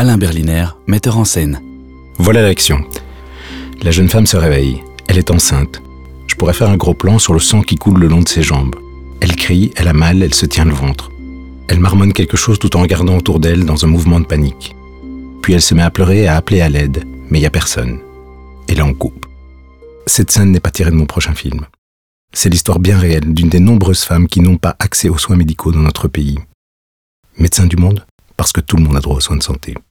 Alain Berliner, metteur en scène. Voilà l'action. La jeune femme se réveille. Elle est enceinte. Je pourrais faire un gros plan sur le sang qui coule le long de ses jambes. Elle crie, elle a mal, elle se tient le ventre. Elle marmonne quelque chose tout en regardant autour d'elle dans un mouvement de panique. Puis elle se met à pleurer et à appeler à l'aide, mais il n'y a personne. Et là on coupe. Cette scène n'est pas tirée de mon prochain film. C'est l'histoire bien réelle d'une des nombreuses femmes qui n'ont pas accès aux soins médicaux dans notre pays. Médecins du monde, parce que tout le monde a droit aux soins de santé.